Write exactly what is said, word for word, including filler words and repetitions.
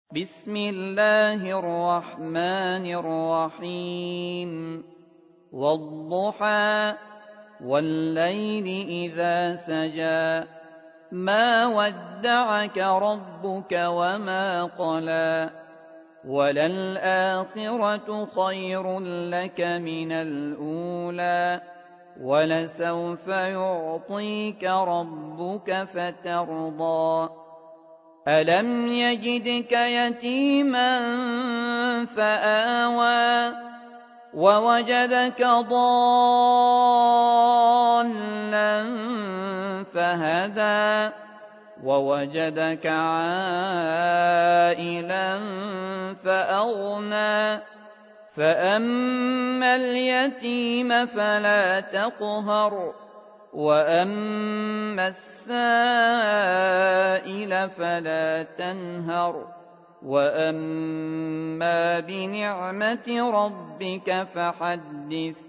بسم الله الرحمن الرحيم والضحى والليل إذا سجى ما ودعك ربك وما قلى وللآخرة خير لك من الأولى ولسوف يعطيك ربك فترضى ألم يجدك يتيما فآوى ووجدك ضالا فهدى ووجدك عائلا فأغنى فأما اليتيم فلا تقهر وأما السائل فلا تنهر وأما بنعمة ربك فحدث